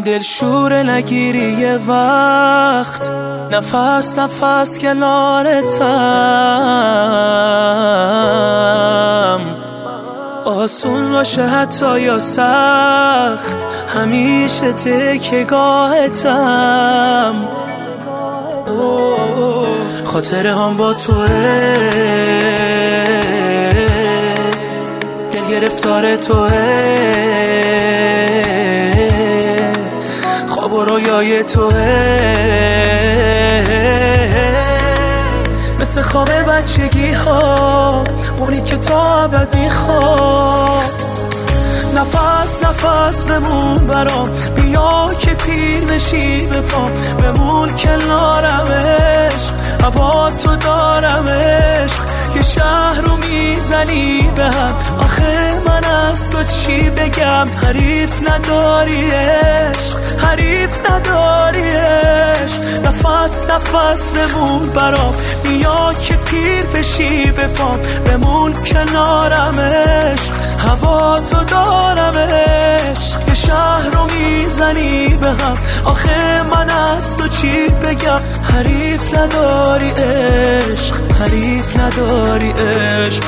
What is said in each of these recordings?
دلشور نگیری یه وقت، نفس نفس کنارتم. آسون باشه حتی یا سخت، همیشه تکیه‌گاهتم. خاطره هم با توه، دل گرفتار توه، خواب و رویای توه، مثل خواب بچگی ها، اونی که تا ابد میخواد. نفس نفس بمون برام، بیا که پیر بشی به پام، بمون کنارم عشق، هوا تو دارم عشق. یه شهر رو میزنی به هم، آخه من از تو چی بگم؟ حریف نداری عشق، حریف نداری عشق. نفس نفس بمون برام، بیا که پیر بشی به پام، بمون کنارم عشق، هوا تو دارم عشق. یه شهر رو میزنی به هم، آخه من از تو چی بگم؟ حریف نداری عشق، حریف نداری عشق.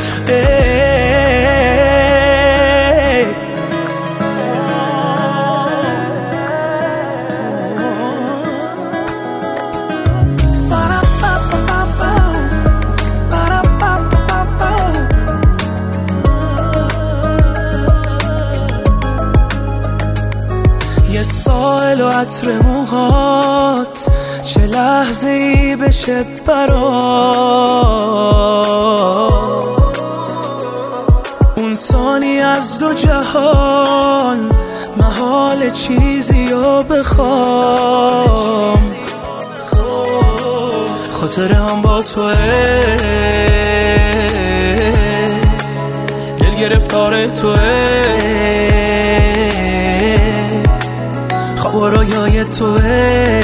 یه سائل و عطر موهات، چه لحظه ای بشه برات. اون ثانی از دو جهان، محال چیزی رو بخوام. خاطره هم با توه، دل گرفتار توه، خواب و رویای توه،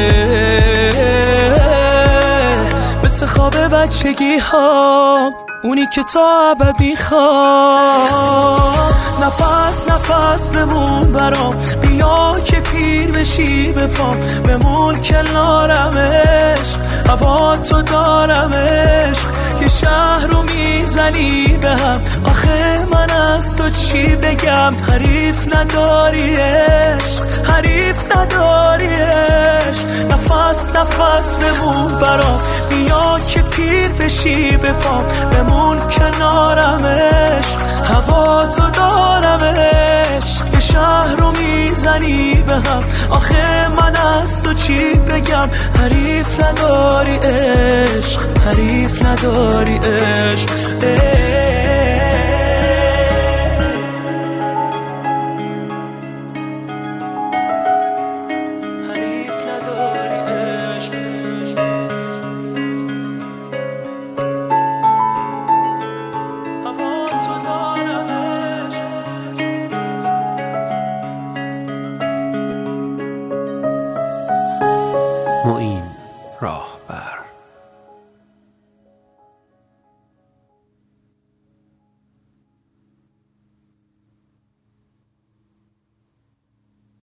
مثل خواب بچگی ها، اونی که تا ابد میخواد. نفس نفس بمون برام، بیا که پیر بشی به پام، بمون کنارم عشق، هوا تو دارم عشق. یه شهر رو میزنی به هم، آخه من از تو چی بگم؟ حریف نداری عشق، حریف نداری عشق. نفس نفس بمون برام، بیا که پیر بشی به پام، بمون کنارم عشق، هوا تو دارم عشق. یه شهر رو میزنی به هم، آخه من از تو چی بگم؟ حریف نداری عشق، حریف نداری عشق.